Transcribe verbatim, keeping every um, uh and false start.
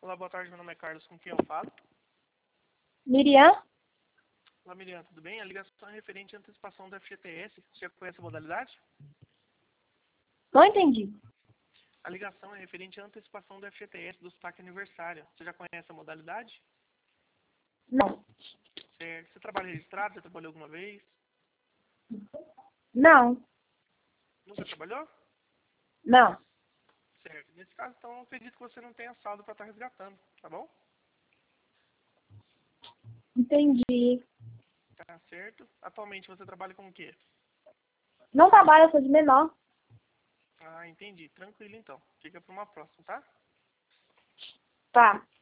Olá, boa tarde, meu nome é Carlos, com quem eu falo? Miriam? Olá, Miriam, tudo bem? A ligação é referente à antecipação do F G T S. Você já conhece a modalidade? Não entendi. A ligação é referente à antecipação do F G T S do saque aniversário. Você já conhece a modalidade? Não. Certo. Você trabalha registrado? Já trabalhou alguma vez? Não. Nunca trabalhou? Não. Certo. Nesse caso, então, eu acredito que você não tenha saldo para estar resgatando, tá bom? Entendi. Tá certo. Atualmente você trabalha com o quê? Não trabalho, eu sou de menor. Ah, entendi. Tranquilo então. Fica para uma próxima, tá? Tá.